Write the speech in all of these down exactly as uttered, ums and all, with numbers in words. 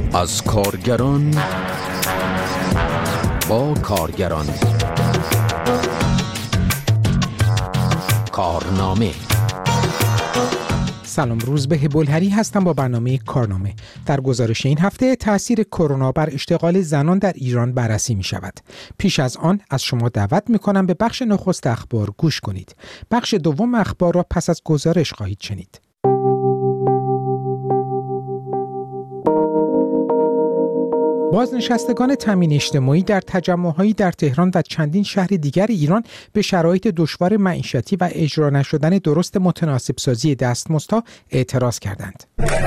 از کارگران با کارگران. کارنامه. سلام، روزبه بلهری هستم با برنامه کارنامه. در گزارش این هفته تأثیر کرونا بر اشتغال زنان در ایران بررسی می شود. پیش از آن از شما دعوت می کنم به بخش نخست اخبار گوش کنید. بخش دوم اخبار را پس از گزارش خواهید شنید. بازنشستگان تامین اجتماعی در تجمع‌هایی در تهران و چندین شهر دیگر ایران به شرایط دشوار معیشتی و اجرا نشدن درست متناسب سازی دستمزدها اعتراض کردند.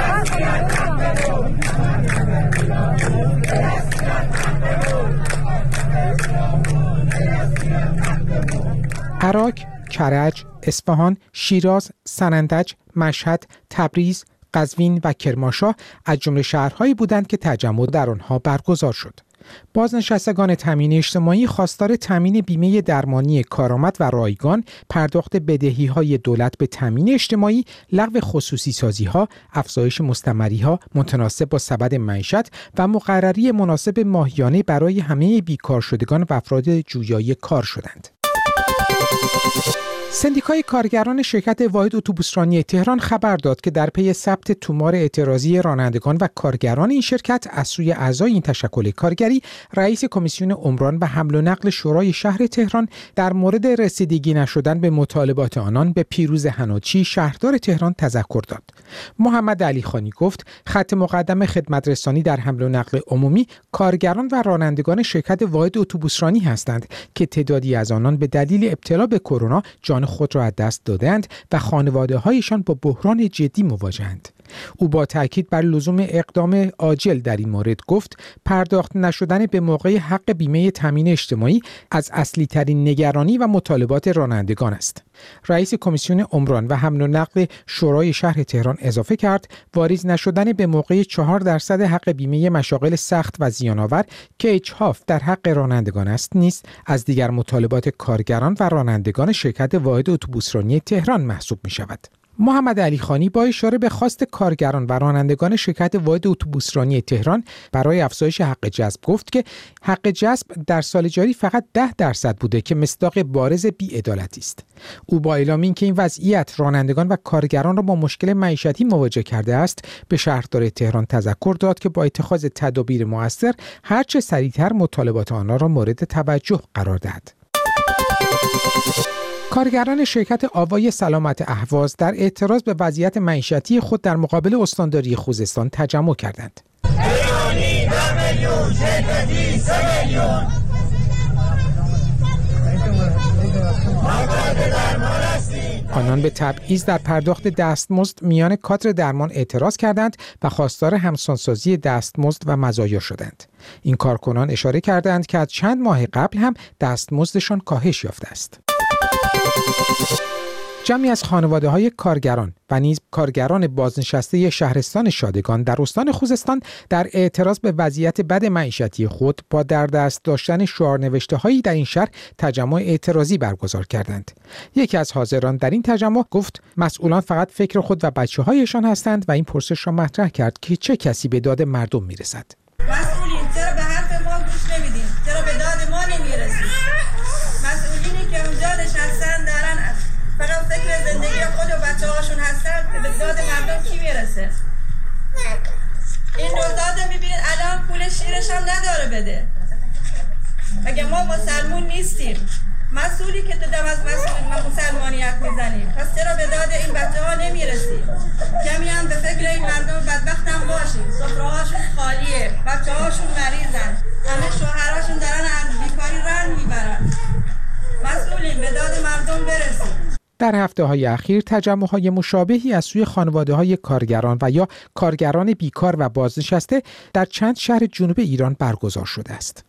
عراق، کرج، اصفهان، شیراز، سنندج، مشهد، تبریز، قزوین و کرمانشاه از جمله شهرهایی بودند که تجمع در آنها برگزار شد. بازنشستگان تامین اجتماعی خواستار تامین بیمه درمانی کارآمد و رایگان، پرداخت بدهی‌های دولت به تامین اجتماعی، لغو خصوصی سازی‌ها، افزایش مستمری‌ها متناسب با سبد معیشت و مقرری مناسب ماهیانه برای همه بیکار شدگان و افراد جویای کار شدند. سندیکای کارگران شرکت واحد اتوبوسرانی تهران خبر داد که در پی ثبت تومار اعتراضی رانندگان و کارگران این شرکت از سوی اعضای این تشکل کارگری، رئیس کمیسیون عمران و حمل و نقل شورای شهر تهران در مورد رسیدگی نشدن به مطالبات آنان به پیروز حناچی شهردار تهران تذکر داد. محمد علی خانی گفت خط مقدم خدمت رسانی در حمل و نقل عمومی کارگران و رانندگان شرکت واحد اتوبوسرانی هستند که تعدادی از آنان به دلیل ابتلا به کرونا جان خود را از دست دادند و خانواده‌هایشان با بحران جدی مواجهند. او با تاکید بر لزوم اقدام عاجل در این مورد گفت پرداخت نشدن به موقع حق بیمه تامین اجتماعی از اصلی ترین نگرانی و مطالبات رانندگان است. رئیس کمیسیون عمران و حمل و نقل شورای شهر تهران اضافه کرد واریز نشدن به موقع چهار درصد حق بیمه مشاغل سخت و زیان‌آور که اجحاف در حق رانندگان است نیز از دیگر مطالبات کارگران و رانندگان شرکت واحد اتوبوسرانی تهران محسوب می شود. محمد علی خانی با اشاره به خواست کارگران و رانندگان شرکت واحد اتوبوسرانی تهران برای افزایش حق جذب گفت که حق جذب در سال جاری فقط ده درصد بوده که مصداق بارز بی‌عدالتی است. او با اعلام اینکه این وضعیت رانندگان و کارگران را با مشکل معیشتی مواجه کرده است، به شهردار تهران تذکر داد که با اتخاذ تدابیر مؤثر هرچه سریعتر مطالبات آنها را مورد توجه قرار دهد. کارگران شرکت آوای سلامت اهواز در اعتراض به وضعیت معیشتی خود در مقابل استانداری خوزستان تجمع کردند. آنان به تبعیض در پرداخت دستمزد میان کادر درمان اعتراض کردند و خواستار همسانسازی دستمزد و مزایا شدند. این کارکنان اشاره کردند که از چند ماه قبل هم دستمزدشان کاهش یافته است. جمعی از خانواده‌های کارگران و نیز کارگران بازنشسته شهرستان شادگان در استان خوزستان در اعتراض به وضعیت بد معیشتی خود با در دست داشتن شعارنوشته‌هایی در این شهر تجمع اعتراضی برگزار کردند. یکی از حاضران در این تجمع گفت مسئولان فقط فکر خود و بچه‌هایشان هستند و این پرسش را مطرح کرد که چه کسی به داد مردم میرسد. مسئولین چرا به حرف ما گوش نمیدین؟ چرا به داد ما نمیرسید؟ مسئولینی که اونجا نشستن دارن فقط فکر زندگی خود و بچه هاشون هستن که به داد مردم کی میرسه؟ این روزاده میبینید الان پول شیرش هم نداره بده. مگه ما مسلمون نیستیم؟ مسئولی که تو دم از مسئول مسلمانیت میزنیم، پس چرا به داد این بچه ها نمیرسیم؟ کمی هم به فکر این مردم بدبخت هم باشیم. سفره هاشون خالیه، بچه هاشون مریضن، همه شوهراشون دارن از بیکاری رنج میبرن. مسئولین به داد مردم برسید. در هفته‌های اخیر تجمع‌های مشابهی از سوی خانواده‌های کارگران و یا کارگران بیکار و بازنشسته در چند شهر جنوب ایران برگزار شده است.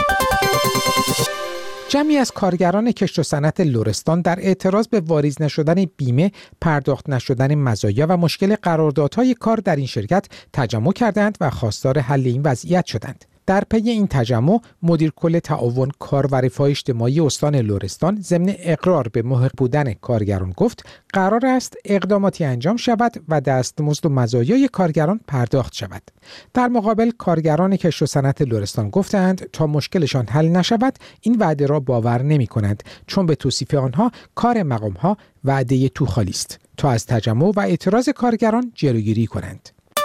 جمعی از کارگران کشت و صنعت لرستان در اعتراض به واریز نشدن بیمه، پرداخت نشدن مزایا و مشکل قراردادهای کار در این شرکت تجمع کردند و خواستار حل این وضعیت شدند. در پی این تجمع مدیر کل تعاون کار و رفاه اجتماعی استان لرستان ضمن اقرار به محق بودن کارگران گفت قرار است اقداماتی انجام شود و دستمزد و مزایای کارگران پرداخت شود. در مقابل کارگران کشت و صنعت لرستان گفتند تا مشکلشان حل نشود این وعده را باور نمی کنند، چون به توصیف آنها کار مقامها وعده تو خالی است تا از تجمع و اعتراض کارگران جلوگیری کنند.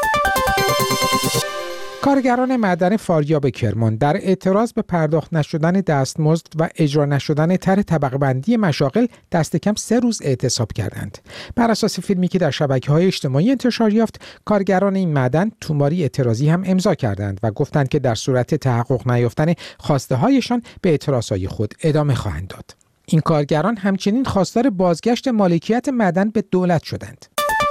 کارگران معدن فاریاب کرمان در اعتراض به پرداخت نشدن دستمزد و اجرا نشدن طرح طبقه بندی مشاغل دست کم سه روز اعتصاب کردند. بر اساس فیلمی که در شبکه‌های اجتماعی انتشار یافت، کارگران این معدن توماری اعتراضی هم امضا کردند و گفتند که در صورت تحقق نیافتن خواسته‌هایشان به اعتراضهای خود ادامه خواهند داد. این کارگران همچنین خواستار بازگشت مالکیت معدن به دولت شدند.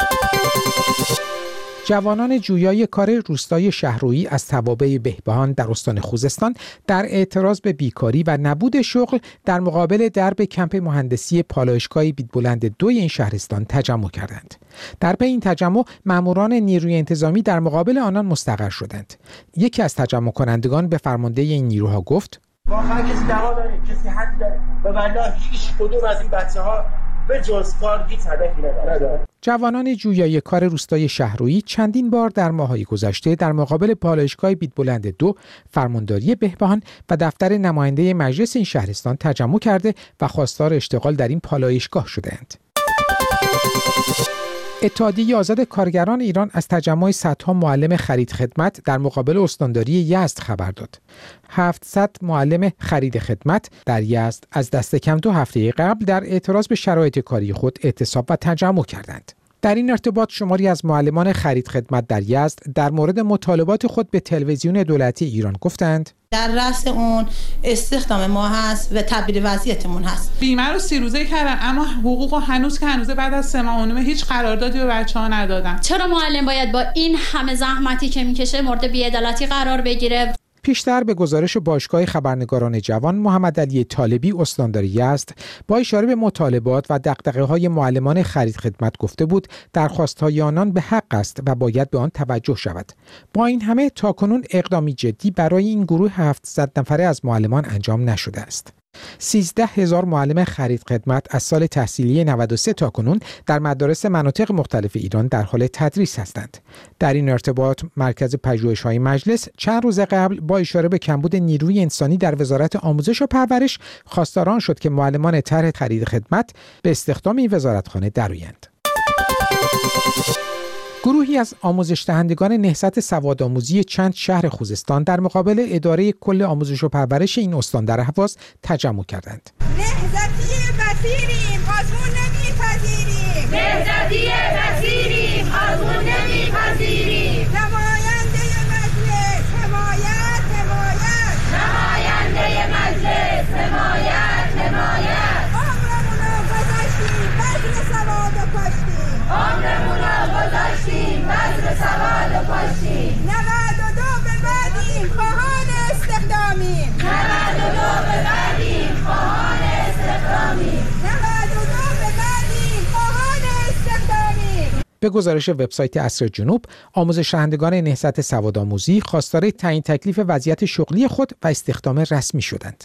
جوانان جویای کار روستای شهرویی از توابع بهبهان در استان خوزستان در اعتراض به بیکاری و نبود شغل در مقابل درب کمپ مهندسی پالایشگاه بیدبلند دوی این شهرستان تجمع کردند. در پی این تجمع ماموران نیروی انتظامی در مقابل آنان مستقر شدند. یکی از تجمع کنندگان به فرمانده این نیروها گفت: واقعا کسی دعوا داره، کسی حق داره و والله هیچ کدوم از این بچه‌ها به جز کار هیچ هدفی نداره. جوانان جویای کار روستای شهرویی چندین بار در ماه‌های گذشته در مقابل پالایشگاه بیدبلند دو، فرمانداری بهبهان و دفتر نماینده مجلس این شهرستان تجمع کرده و خواستار اشتغال در این پالایشگاه شده‌اند. اتحادیه آزاد کارگران ایران از تجمع صدها معلم خرید خدمت در مقابل استانداری یزد خبر داد. هفتصد معلم خرید خدمت در یزد از دست کم دو هفته قبل در اعتراض به شرایط کاری خود اعتصاب و تجمع کردند. در این ارتباط شماری از معلمان خرید خدمت در یزد در مورد مطالبات خود به تلویزیون دولتی ایران گفتند: در رأس اون استخدام ما هست و تبدیل وضعیتمون هست. بیمه رو سی روزه کردن اما حقوق هنوز که هنوز بعد از سه ماه و نیم هیچ قراردادی به بچه‌ها ندادن. چرا معلم باید با این همه زحمتی که میکشه مورد بی‌عدالتی قرار بگیره؟ پیشتر به گزارش باشگاه خبرنگاران جوان محمد علی طالبی استاندار یزد با اشاره به مطالبات و دغدغه‌های معلمان خرید خدمت گفته بود درخواست‌های آنان به حق است و باید به آن توجه شود. با این همه تاکنون اقدامی جدی برای این گروه هفتصد نفره از معلمان انجام نشده است. سیزده هزار معلم خرید خدمت از سال تحصیلی نود و سه تا کنون در مدارس مناطق مختلف ایران در حال تدریس هستند. در این ارتباط مرکز پژوهش‌های مجلس چند روز قبل با اشاره به کمبود نیروی انسانی در وزارت آموزش و پرورش خواستار شد که معلمان طرح خرید خدمت به استخدام این وزارتخانه درآیند. گروهی از آموزش دهندگان نهضت سوادآموزی چند شهر خوزستان در مقابل اداره کل آموزش و پرورش این استان در اهواز تجمع کردند. نهضتی وزیریم، آزمون نمیپذیریم. نهضتی وزیریم، آزمون نمیپذیریم. نماینده مجلس، حمایت، حمایت. نماینده مجلس، حمایت، حمایت. عمرمونو گذاشتیم، بذر سواد و کاشتیم. عمرمونو گذاشتیم، بذر سواد و کاشتیم. نود و دو به بعدیم، خواهان استخدامیم. نود و دو به بعدیم، خواهان استخدامیم. نود و دو به بعدیم، خواهان استخدامیم. به گزارش وبسایت عصر جنوب، آموزش دهندگان نهضت سوادآموزی خواستار تعیین تکلیف وضعیت شغلی خود و استخدام رسمی شدند.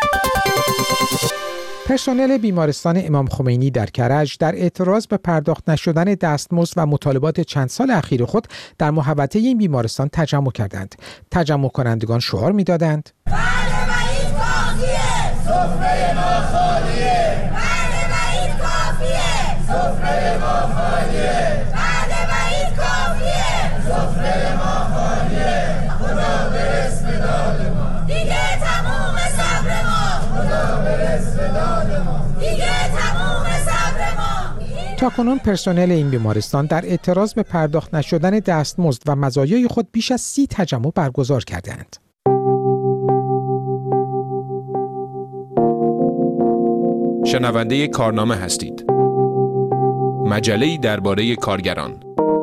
پرسنل بیمارستان امام خمینی در کرج در اعتراض به پرداخت نشدن دستمزد و مطالبات چند سال اخیر خود در محوطه این بیمارستان تجمع کردند. تجمع کنندگان شعار می‌دادند: بله و این کافیه، سفره ما خالیه. بله و این کافیه، سفره ما خالیه. بله و این کافیه، سفره ما خالیه. خدا برس به داد ما، دیگه تموم صبر ما. خدا برس به داد ما، دیگه تموم صبر ما. تاکنون پرسنل این بیمارستان در اعتراض به پرداخت نشدن دستمزد و مزایای خود بیش از سی تجمع برگزار کردند. شنونده کارنامه هستید. مجله‌ای درباره کارگران.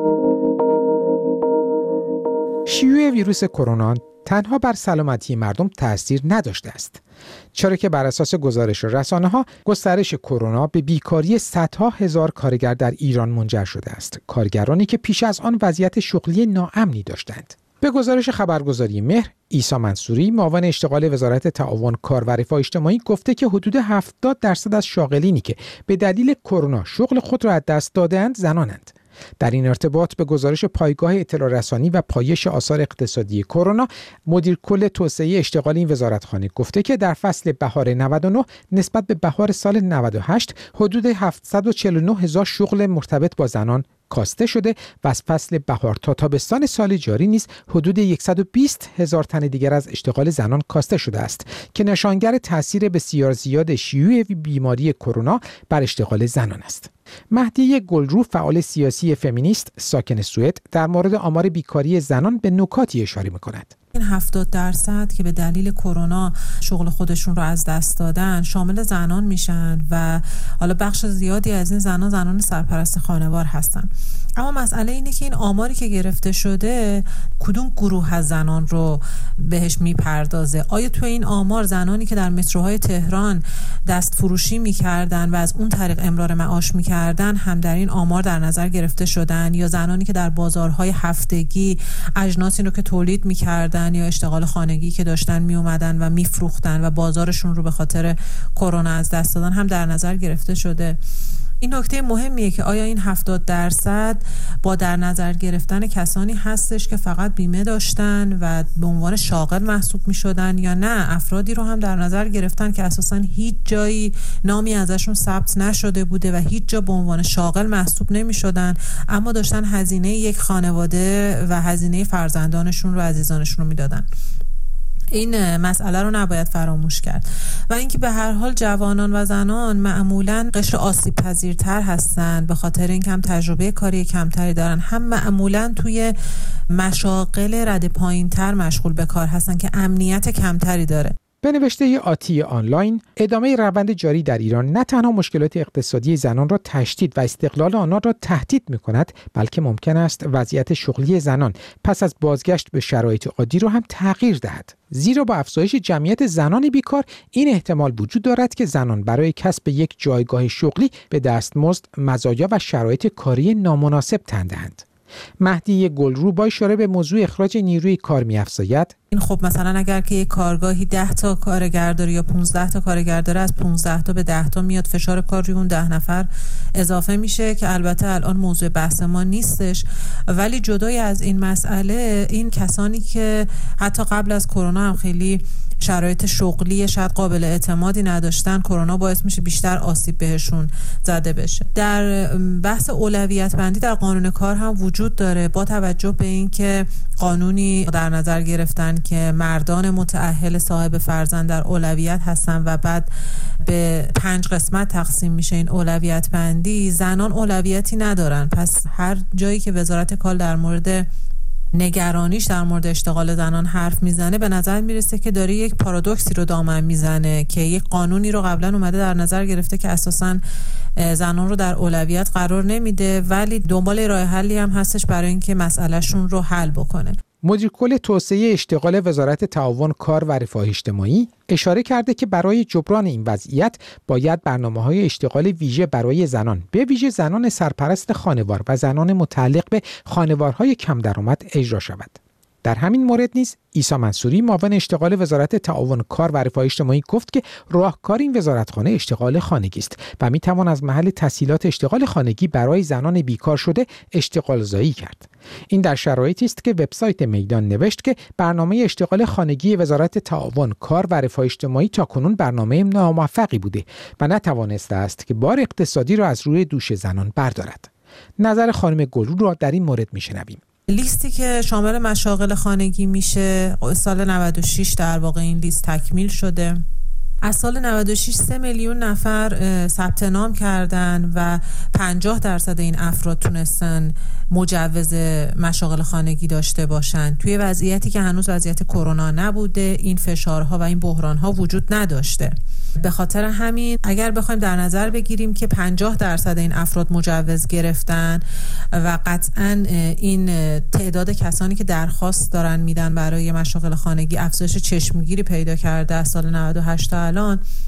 شیوع ویروس کرونا تنها بر سلامتی مردم تأثیر نداشته است، چرا که بر اساس گزارش رسانه‌ها گسترش کرونا به بیکاری صدها هزار کارگر در ایران منجر شده است، کارگرانی که پیش از آن وضعیت شغلی ناامنی داشتند. به گزارش خبرگزاری مهر، عیسی منصوری معاون اشتغال وزارت تعاون کار و رفاه اجتماعی گفته که حدود هفتاد درصد از شاغلینی که به دلیل کرونا شغل خود را از دست داده‌اند زنانند. در این ارتباط به گزارش پایگاه اطلاع رسانی و پایش آثار اقتصادی کرونا، مدیر کل توسعه اشتغال این وزارتخانه گفته که در فصل بهار نود و نه نسبت به بهار سال نود و هشت حدود هفتصد و چهل و نه هزار شغل مرتبط با زنان کاسته شده و از فصل بهار تا تابستان سال جاری نیز حدود صد و بیست هزار تن دیگر از اشتغال زنان کاسته شده است که نشانگر تاثیر بسیار زیاد شیوع بیماری کرونا بر اشتغال زنان است. مهدیه گلرو، فعال سیاسی فمینیست ساکن سوئد، در مورد آمار بیکاری زنان به نکاتی اشاره می‌کند. این هفتاد درصد که به دلیل کرونا شغل خودشون رو از دست دادن شامل زنان میشن و حالا بخش زیادی از این زنان زنان سرپرست خانوار هستن. اما مسئله اینه که این آماری که گرفته شده کدوم گروه از زنان رو بهش میپردازه؟ آیا تو این آمار زنانی که در متروهای تهران دست فروشی میکردن و از اون طریق امرار معاش میکردن هم در این آمار در نظر گرفته شدن، یا زنانی که در بازارهای هفتگی اجناسی رو که تولید میکردن یا اشتغال خانگی که داشتن می اومدن و میفروختن و بازارشون رو به خاطر کرونا از دست دادن هم در نظر گرفته شده؟ این نکته مهمیه که آیا این هفتاد درصد با در نظر گرفتن کسانی هستش که فقط بیمه داشتن و به عنوان شاغل محسوب می شدن، یا نه افرادی رو هم در نظر گرفتن که اساساً هیچ جایی نامی ازشون ثبت نشده بوده و هیچ جا به عنوان شاغل محسوب نمی شدن، اما داشتن هزینه یک خانواده و هزینه فرزندانشون رو، عزیزانشون رو می دادن. این مسئله رو نباید فراموش کرد. و اینکه به هر حال جوانان و زنان معمولاً قشر آسیب پذیرتر هستن به خاطر اینکه هم تجربه کاری کمتری دارن، هم معمولاً توی مشاغل رد پایین‌تر مشغول به کار هستن که امنیت کمتری داره. به نوشته آتی آنلاین، ادامه روند جاری در ایران نه تنها مشکلات اقتصادی زنان را تشدید و استقلال آنها را تهدید می‌کند، بلکه ممکن است وضعیت شغلی زنان پس از بازگشت به شرایط عادی را هم تغییر دهد. زیرا با افزایش جمعیت زنان بیکار این احتمال وجود دارد که زنان برای کسب یک جایگاه شغلی به دستمزد، مزایا و شرایط کاری نامناسب تن دهند. مهدی گلرو با اشاره به موضوع اخراج نیروی کار می‌افزاید: این خب مثلا اگر که یک کارگاهی ده تا کارگر داره یا پانزده تا کارگر داره، از پانزده تا به ده تا میاد، فشار کار روی اون ده نفر اضافه میشه که البته الان موضوع بحث ما نیستش. ولی جدای از این مسئله، این کسانی که حتی قبل از کرونا هم خیلی شرایط شغلی شاید قابل اعتمادی نداشتن، کرونا باعث میشه بیشتر آسیب بهشون زده بشه. در بحث اولویت بندی در قانون کار هم وجود داره، با توجه به اینکه قانونی در نظر گرفتن که مردان متأهل صاحب فرزند در اولویت هستن و بعد به پنج قسمت تقسیم میشه این اولویت بندی، زنان اولویتی ندارن. پس هر جایی که وزارت کار در مورد نگرانیش در مورد اشتغال زنان حرف میزنه، به نظر میرسه که داره یک پارادوکسی رو دامن میزنه که یک قانونی رو قبلا اومده در نظر گرفته که اساساً زنان رو در اولویت قرار نمیده، ولی دنبال راه حلی هم هستش برای اینکه مسئلهشون رو حل بکنه. مدیر کل توسعه اشتغال وزارت تعاون کار و رفاه اجتماعی اشاره کرده که برای جبران این وضعیت باید برنامه‌های اشتغال ویژه برای زنان، به ویژه زنان سرپرست خانوار و زنان متعلق به خانوارهای کم درآمد اجرا شود. در همین مورد نیز عیسی منصوری معاون اشتغال وزارت تعاون کار و رفاه اجتماعی گفت که راهکار این وزارتخانه اشتغال خانگی است و میتوان از محل تسهیلات اشتغال خانگی برای زنان بیکار شده اشتغال زایی کرد. این در شرایطی است که وبسایت میدان نوشت که برنامه اشتغال خانگی وزارت تعاون کار و رفاه اجتماعی تاکنون برنامه ناموفقی بوده و نتوانسته است که بار اقتصادی را از روی دوش زنان بردارد. نظر خانم گلرو را در این مورد میشنویم. لیستی که شامل مشاغل خانگی میشه سال نود و شش در واقع این لیست تکمیل شده. از سال نود و شش سه میلیون نفر ثبت نام کردن و پنجاه درصد این افراد تونستن مجوز مشاغل خانگی داشته باشن. توی وضعیتی که هنوز وضعیت کرونا نبوده، این فشارها و این بحرانها وجود نداشته. به خاطر همین اگر بخوایم در نظر بگیریم که پنجاه درصد این افراد مجوز گرفتن و قطعاً این تعداد کسانی که درخواست دارن میدن برای مشاغل خانگی افزایش چشمگیری پیدا کرده از سال نود و هشت تا الان،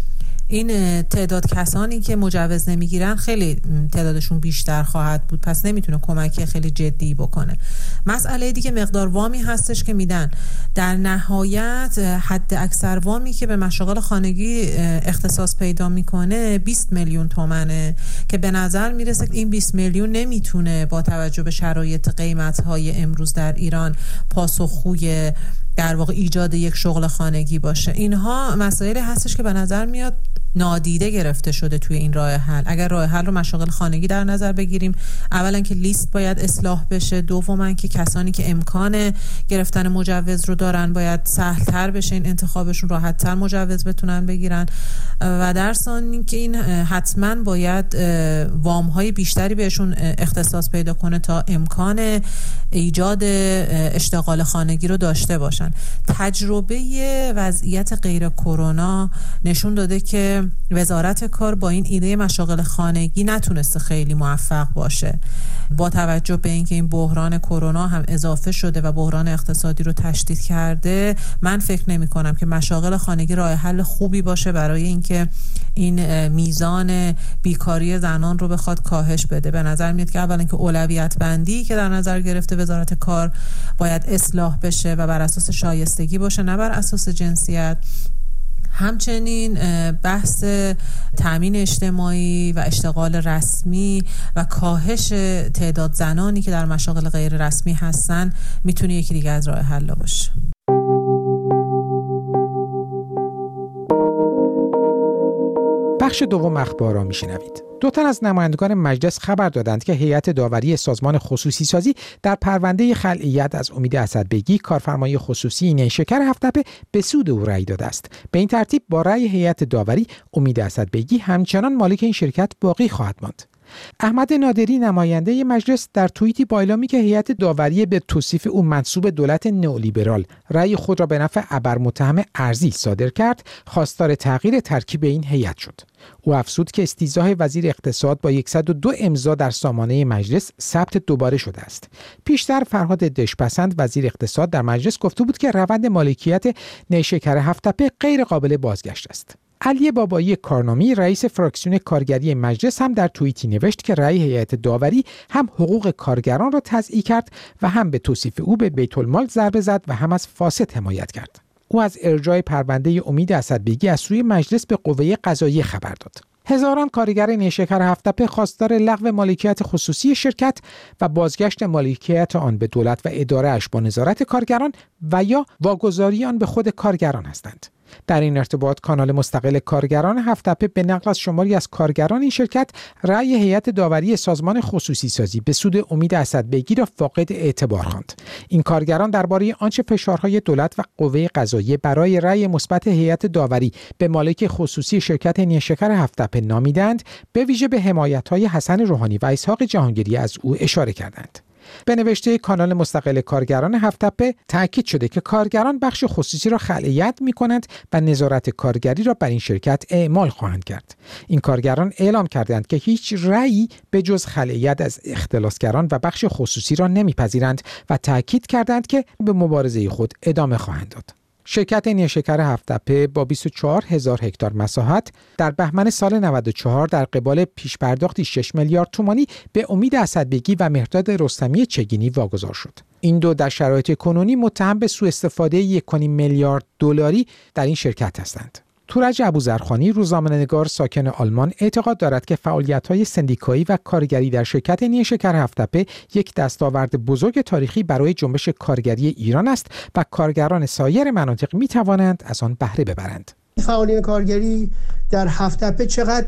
این تعداد کسانی که مجوز نمیگیرن خیلی تعدادشون بیشتر خواهد بود، پس نمیتونه کمکی خیلی جدی بکنه. مسئله دیگه مقدار وامی هستش که میدن. در نهایت حد اکثر وامی که به مشاغل خانگی اختصاص پیدا میکنه بیست میلیون تومنه که به نظر میرسه این بیست میلیون نمیتونه با توجه به شرایط قیمت‌های امروز در ایران پاسخگوی در واقع ایجاد یک شغل خانگی باشه. اینها مسائلی هستش که به نظر میاد نادیده گرفته شده توی این راه حل. اگر راه حل رو مشاغل خانگی در نظر بگیریم، اولا که لیست باید اصلاح بشه، دوما که کسانی که امکان گرفتن مجوز رو دارن باید سهل‌تر بشه، این انتخابشون راحت‌تر مجوز بتونن بگیرن، و در ثانی که این حتما باید وام‌های بیشتری بهشون اختصاص پیدا کنه تا امکان ایجاد اشتغال خانگی رو داشته باشن. تجربه وضعیت غیر کرونا نشون داده که وزارت کار با این ایده مشاغل خانگی نتونسته خیلی موفق باشه. با توجه به اینکه این بحران کرونا هم اضافه شده و بحران اقتصادی رو تشدید کرده، من فکر نمی کنم که مشاغل خانگی راه حل خوبی باشه برای اینکه این میزان بیکاری زنان رو بخواد کاهش بده. به نظر میاد که اولا که اولویت بندی که در نظر گرفته وزارت کار باید اصلاح بشه و بر اساس شایستگی باشه، نه بر اساس جنسیت. همچنین بحث تامین اجتماعی و اشتغال رسمی و کاهش تعداد زنانی که در مشاغل غیر رسمی هستن میتونه یکی دیگه از راه حل باشه. بخش دوم اخبار را میشنوید. دو تن از نمایندگان مجلس خبر دادند که هیئت داوری سازمان خصوصی سازی در پرونده خلعیت از امید اسدبگی کارفرمای خصوصی نیشکر هفت‌تپه به سود او رأی داده است. به این ترتیب با رأی هیئت داوری امید اسدبگی همچنان مالک این شرکت باقی خواهد ماند. احمد نادری نماینده مجلس در توییتی با اعلامی که هیئت داوری به توصیف او منسوب دولت نئولیبرال رأی خود را به نفع ابرمتهم ارضی صادر کرد، خواستار تغییر ترکیب این هیئت شد. او افزود که استیضاح وزیر اقتصاد با صد و دو امضا در سامانه مجلس ثبت دوباره شده است. پیشتر فرهاد دشپسند وزیر اقتصاد در مجلس گفته بود که روند مالکیت نیشکر هفت‌تپه غیر قابل بازگشت است. علی بابایی کارنامی رئیس فراکسیون کارگری مجلس هم در توییتی نوشت که رأی هیئت داوری هم حقوق کارگران را تضییع کرد و هم به توصیف او به بیت المال ضربه زد و هم از فاسد حمایت کرد. او از ارجاع پرونده امید اسدبگی از سوی مجلس به قوه قضاییه خبر داد. هزاران کارگر نیشکر هفت‌تپه خواستار لغو مالکیت خصوصی شرکت و بازگشت مالکیت آن به دولت و اداره‌اش با نظارت کارگران و یا واگذاری آن به خود کارگران هستند. در این ارتباط کانال مستقل کارگران هفت‌تپه به نقل از شماری از کارگران این شرکت رأی هیئت داوری سازمان خصوصی سازی به سود امید اسدبگی را فاقد اعتبار خواند. این کارگران درباره آنچه فشارهای دولت و قوه قضاییه برای رأی مثبت هیئت داوری به مالک خصوصی شرکت نیشکر هفت‌تپه نامیدند، به ویژه به حمایت‌های حسن روحانی و اسحاق جهانگیری از او اشاره کردند. به نوشته کانال مستقل کارگران هفت‌تپه تأکید شده که کارگران بخش خصوصی را خلعیت می‌کنند و نظارت کارگری را بر این شرکت اعمال خواهند کرد. این کارگران اعلام کردند که هیچ رأیی به جز خلعیت از اختلاسگران و بخش خصوصی را نمی‌پذیرند و تأکید کردند که به مبارزه خود ادامه خواهند داد. شرکت نیشکر هفت‌تپه با بیست و چهار هزار هکتار مساحت در بهمن سال نود و چهار در قبال پیشپرداختی شش میلیارد تومانی به امید اسدبگی و مهرداد رستمی چگینی واگذار شد. این دو در شرایط کنونی متهم به سوء استفاده یک و نیم میلیارد دلاری در این شرکت هستند. تورج ابوذرخانی روزنامه‌نگار ساکن آلمان اعتقاد دارد که فعالیت‌های سندیکایی و کارگری در شرکت نیشکر هفت‌تپه یک دستاورد بزرگ تاریخی برای جنبش کارگری ایران است و کارگران سایر مناطق می‌توانند از آن بهره ببرند. فعالین کارگری در هفت‌تپه چقدر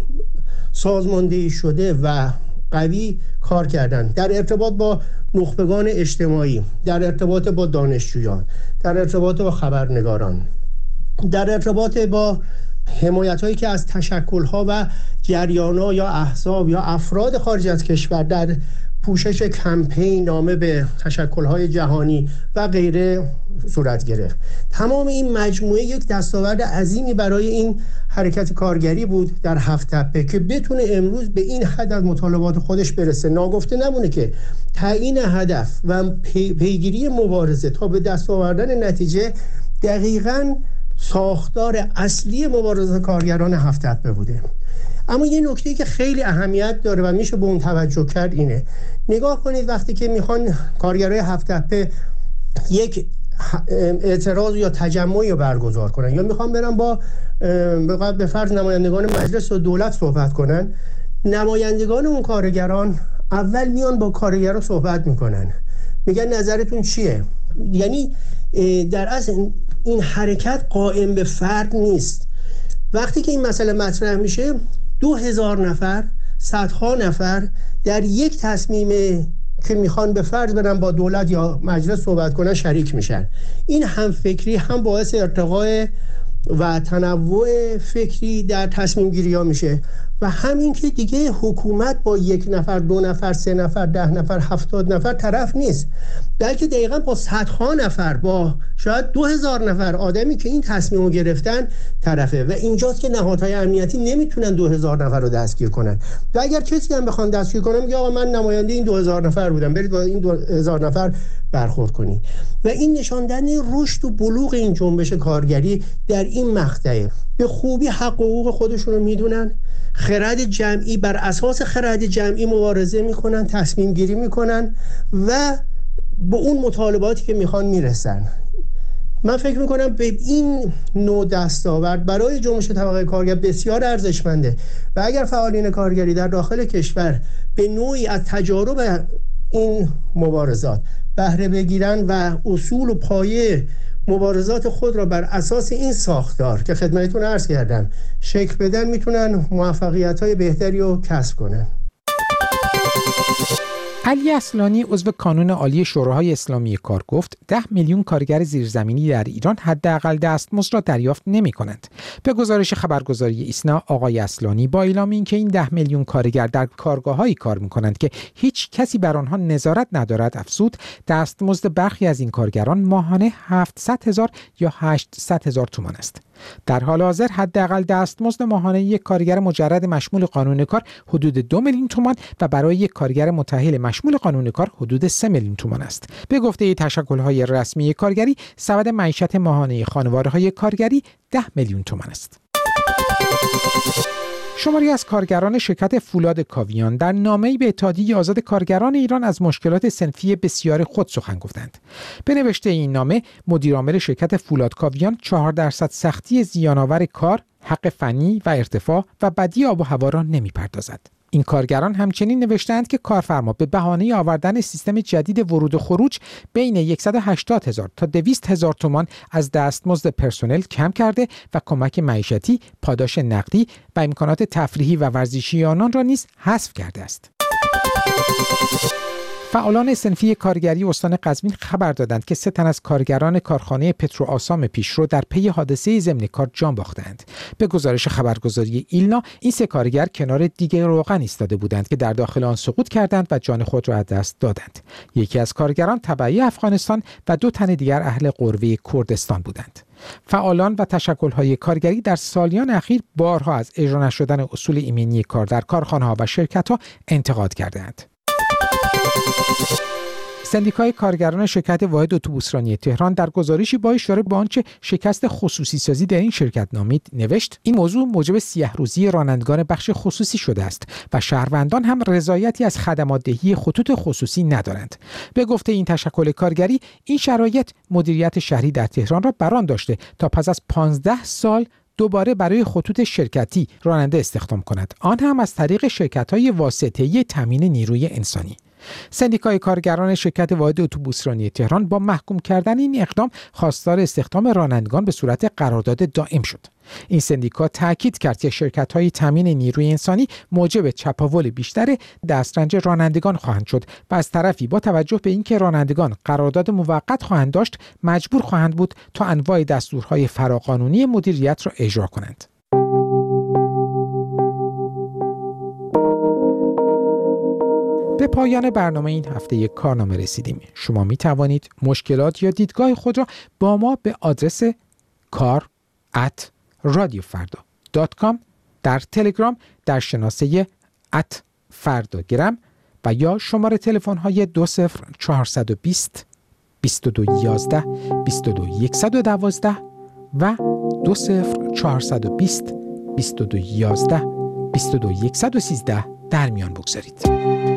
سازماندهی شده و قوی کار کردند در ارتباط با نخبگان اجتماعی، در ارتباط با دانشجویان، در ارتباط با خبرنگاران، در ارتباط با حمایت‌هایی که از تشکل‌ها و جریان‌ها یا احزاب یا افراد خارج از کشور در پوشش کمپین نامه به تشکل‌های جهانی و غیره صورت گرفت. تمام این مجموعه یک دستاورد عظیمی برای این حرکت کارگری بود در هفت‌تپه که بتونه امروز به این حد از مطالبات خودش برسه. ناگفته نمونه که تعیین هدف و پی، پیگیری مبارزه تا به دست آوردن نتیجه دقیقاً ساختار اصلی مبارزات کارگران هفت تپه بوده. اما یه نکته‌ای که خیلی اهمیت داره و میشه به اون توجه کرد اینه، نگاه کنید وقتی که میخوان کارگرای هفت تپه یک اعتراض یا تجمعی رو برگزار کنن یا میخوان برن با به فرض نمایندگان مجلس و دولت صحبت کنن، نمایندگان اون کارگران اول میان با کارگران صحبت میکنن، میگن نظرتون چیه؟ یعنی در اصل این حرکت قائم به فرد نیست. وقتی که این مسئله مطرح میشه دو هزار نفر، صدها نفر در یک تصمیم که میخوان به فرض برن با دولت یا مجلس صحبت کنن شریک میشن. این هم فکری هم باعث ارتقاء و تنوع فکری در تصمیم گیری ها میشه و همین که دیگه حکومت با یک نفر، دو نفر، سه نفر، ده نفر، هفتاد نفر طرف نیست، بلکه دقیقا با صدها نفر، با شاید دو هزار نفر آدمی که این تصمیم رو گرفتن طرفه و اینجاست که نهادهای امنیتی نمیتونن دو هزار نفر رو دستگیر کنن و اگر کسی هم بخوان دستگیر کنن میگه آقا من نماینده این دو هزار نفر بودم، برید با این دو هزار نفر برخورد کنید. و این نشاندن رشد و بلوغ این جنبش کارگری در این مقطعه. به خوبی حق و حقوق خودشون رو میدونن، خرد جمعی، بر اساس خرد جمعی مبارزه میکنن، تصمیم گیری میکنن و به اون مطالباتی که میخوان میرسن. من فکر میکنم به این نوع دستاورد برای جنبش طبقه کارگر بسیار ارزشمنده و اگر فعالین کارگری در داخل کشور به نوعی از تجارب این مبارزات بهره بگیرن و اصول و پایه مبارزات خود را بر اساس این ساختار که خدمتتون عرض کردم شکل بدن، میتونن موفقیت‌های بهتری رو کسب کنن. علی اصلانی عضو کانون عالی شوراهای اسلامی کار گفت ده میلیون کارگر زیرزمینی در ایران حداقل دستمزد را دریافت نمی کنند. به گزارش خبرگزاری ایسنا آقای اصلانی با اعلام اینکه این ده میلیون کارگر در کارگاه‌هایی کار می کنند که هیچ کسی بر آنها نظارت ندارد افزود دستمزد برخی از این کارگران ماهانه هفتصد هزار یا هشتصد هزار تومان است. در حال حاضر حداقل دستمزد ماهانه یک کارگر مجرد مشمول قانون کار حدود دو میلیون تومان و برای یک کارگر متأهل مشمول قانون کار حدود سه میلیون تومان است. به گفته تشکل‌های رسمی کارگری، سبد معیشت ماهانه خانواره‌های کارگری ده میلیون تومان است. شماری از کارگران شرکت فولاد کاویان در نامه‌ای به اتحادیه آزاد کارگران ایران از مشکلات صنفی بسیار خود سخن گفتند. به نوشته این نامه، مدیرعامل شرکت فولاد کاویان چهار درصد سختی زیان‌آور کار، حق فنی و ارتفاع و بدی آب و هوا را نمی‌پردازد. این کارگران همچنین نوشتند که کارفرما به بهانه آوردن سیستم جدید ورود و خروج بین صد و هشتاد هزار تا دویست هزار تومان از دستمزد پرسنل کم کرده و کمک معیشتی، پاداش نقدی و امکانات تفریحی و ورزشی آنان را نیز حذف کرده است. فعالان صنفی کارگری استان قزوین خبر دادند که سه تن از کارگران کارخانه پتروآسام پیشرو در پی حادثه ضمن کار جان باختند. به گزارش خبرگزاری ایلنا، این سه کارگر کنار دیگ روغن ایستاده بودند که در داخل آن سقوط کردند و جان خود را از دست دادند. یکی از کارگران تبعی افغانستان و دو تن دیگر اهل قروه کردستان بودند. فعالان و تشکل‌های کارگری در سالیان اخیر بارها از اجرا نشدن اصول ایمنی کار در کارخانه‌ها و شرکت‌ها انتقاد کردند. سندیکای کارگران شرکت واحد اتوبوسرانی تهران در گزارشی با اشاره به آنچه شکست خصوصی سازی در این شرکت نامید نوشت این موضوع موجب سیه روزی رانندگان بخش خصوصی شده است و شهروندان هم رضایتی از خدمات دهی خطوط خصوصی ندارند. به گفته این تشکل کارگری، این شرایط مدیریت شهری در تهران را بران داشته تا پس از پانزده سال دوباره برای خطوط شرکتی راننده استخدام کند، آن هم از طریق شرکت‌های واسطه‌ای تامین نیروی انسانی. سندیکای کارگران شرکت واحد اتوبوسرانی تهران با محکوم کردن این اقدام خواستار استخدام رانندگان به صورت قرارداد دائم شد. این سندیکا تاکید کرد که شرکت‌های تامین نیروی انسانی موجب چپاول بیشتر دسترنج رانندگان خواهند شد و از طرفی با توجه به اینکه رانندگان قرارداد موقت خواهند داشت، مجبور خواهند بود تا انواع دستورهای فراقانونی مدیریت را اجرا کنند. به پایان برنامه این هفته یک کارنامه رسیدیم. شما می توانید مشکلات یا دیدگاه خود را با ما به آدرس کار ات رادیو فردا دات کام در تلگرام در شناسه ات فرداگرام و یا شماره تلفن های دو صفر چهارصد و بیست بیست و دو یازده بیست و دو صد و دوازده و دو صفر چهارصد و بیست بیست و دو یازده بیست و دو صد و سیزده در میان بگذارید.